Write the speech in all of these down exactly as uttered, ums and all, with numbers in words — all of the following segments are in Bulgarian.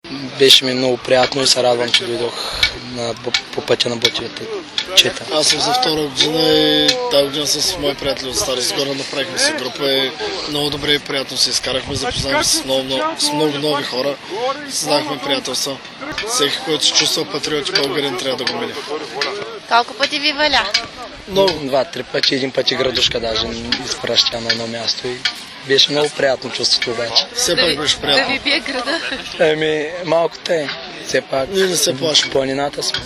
Беше ми много приятно и се радвам, че дойдох на, по пътя на Ботевата чета. Аз съм за втора година и тази година съм с мои приятели от Стара Загора. Направихме се група и много добре и приятно се изкарахме. Запознахме се с много, много, с много нови хора. Създахме приятелства. Всеки, който се чувства патриот и българин, трябва да го мине. Колко пъти ви валя? Много. Два-три пъти, един път и градушка даже изпраща на едно място и беше много приятно чувството обаче. Все пак беше приятно. Да ви бие града? Еми, малко те. Все пак. Ние не се плашим. Планината сме.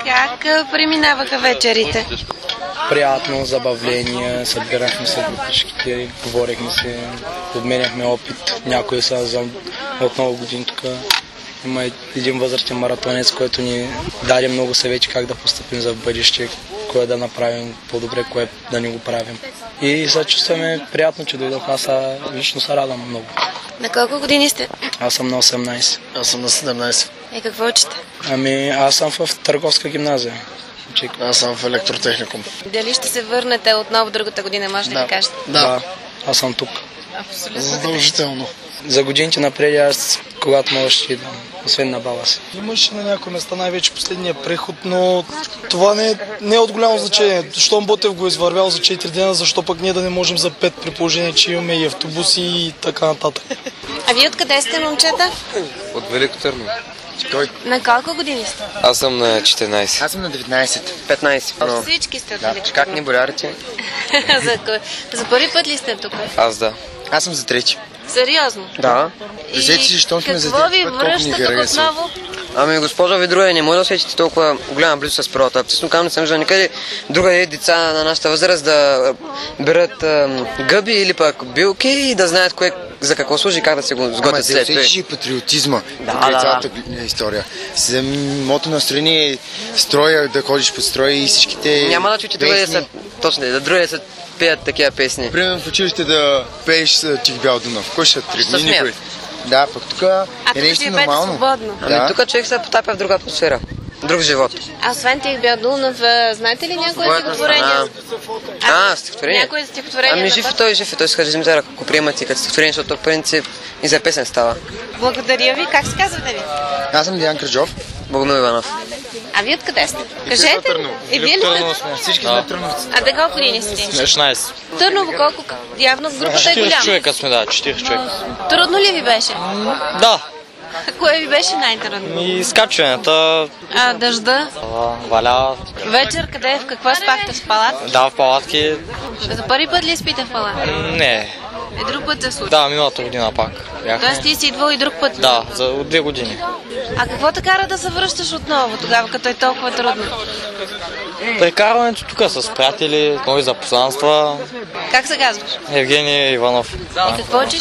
Как преминаваха вечерите? Приятно, забавление, събирахме се групичките, говорихме се, обменяхме опит. Някои са за от много години тук. Има един възрастен маратонец, който ни даде много съвети как да постъпим за бъдеще, кое да направим по-добре, кое да не го правим. И се чувстваме приятно, че дойдох. Аз лично се радвам много. На колко години сте? Аз съм на осемнайсет. Аз съм на седемнайсет. И какво учите? Ами аз съм в търговска гимназия. Аз съм в електротехникум. Дали ще се върнете отново другата година, може да, да ви кажете? Да. да. Аз съм тук. Абсолютно. Задължително. За годините напред аз, когато мога, ще идвам, освен на баба си. Имаше на някои места най-вече последния преход, но това не е, не е от голямо значение. Щом Ботев го е извървял за четири дена, защо пък ние да не можем за пет, при положение, че имаме и автобуси и така нататък. А вие откъде сте, момчета? От Велико Търново. Кой? На колко години сте? Аз съм на четиринайсет. Аз съм на деветнайсет. петнайсет. Но... Всички сте от Да. Велико. Как ни болярите? за, за първи път ли сте тук? Аз да. Аз съм за трети. Сериозно? Да. Представете си, щом сме за какво трети ви път, колко ни връща тук харесва. отново? Ами госпожа ви друга, не може да усетите толкова голяма близост с природата. Честно казвам, не съм виждал никъде друга е деца на нашата възраст да берат ам, гъби или пък билки и да знаят кое, за какво служи и как да се го Ама сготвят да след това. усетиш и патриотизма. Да, Тук е да, цялата история. Самото настроение е строя, да ходиш по строя и всичките Няма да чуете друга да са, точно да други да са пеят такива песни. Примерно в училище да пееш с Тих бял Дунав. Кой ще тръгне? Ще смеят. Никой. Да, пък тук А е тук нещо си пеете нормално. свободно. Ами Да. тук човек се потапя в друга атмосфера. Друг живот. А освен Тих бял Дунав, знаете ли някое стихотворение? А, стихотворение? Някое стихотворение? Ами на жив и път? той, жив и той, скажи ми сега, ако приемат и като стихотворение, защото в принцип и за песен става. Благодаря ви. Как се казвате ви? Аз съм Диан Краджов. Богомил Иванов. А вие откъде сте? Кажете. И вие ли сте? Всички сме тръновци. А де колко години сте? шестнайсет. Търново колко? Явно групата е голяма. човека сме, да, четири човека. Трудно ли ви беше? Да, Кое ви беше най-трудно? и скачванията, А, дъжда? валя, Вечер къде? В какво спахте? В палата? да, в палатки, За първи път ли спите в палата? не, И друг път се случи? да, миналата година пак бяхме. Тоест ти си идвал и друг път? Да, за от две години. А какво те кара да се връщаш отново тогава, като е толкова трудно? Прекарването тук с приятели, нови запознанства, Как се казваш? Евгений Иванов. И какво учиш?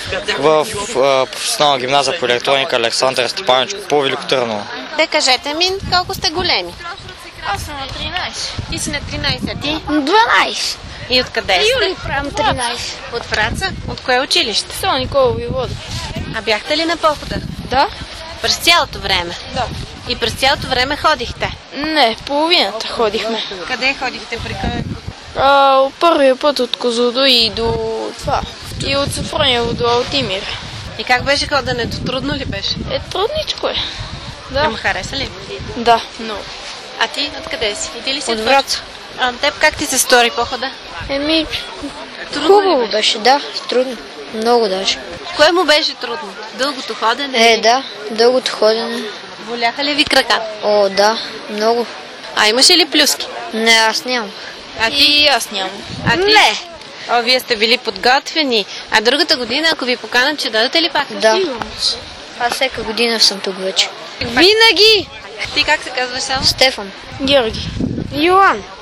В а, професионална гимназия по електроника Александър Степанович по Велико Търново. Те кажете ми колко сте големи. Аз съм на тринайсет. Ти си на тринайсет, а ти? дванайсет. И откъде сте? Юли правим тринайсет. От Враца? От кое училище? Сол Николови вода. А бяхте ли на похода? Да? През цялото време? Да. И през цялото време ходихте? Не, половината ходихме. Къде ходихте? При къде? А, първия път от Козлодо и до това. И от Софрониево до Алтимир. И как беше ходенето? Трудно ли беше? Е, трудничко е. Да. Ама хареса ли? Да, много. А ти откъде си? Иди ли си От Враца. А на теб как ти се стори похода? Еми, Трудно хубаво ли беше, да, трудно. Много даже. Кое му беше трудно? Дългото ходене? Е, да, дългото ходене. Боляха ли ви краката? О, да, много. А имаше ли плюски? Не, аз нямам. А ти? И аз нямам. А ти? Не. О, вие сте били подготвени. А другата година, ако ви поканат, ще дадете ли пак? Да. Аз всяка година съм тук вече. Винаги! Ти как се казваш само? Стефан. Георги. Йоан.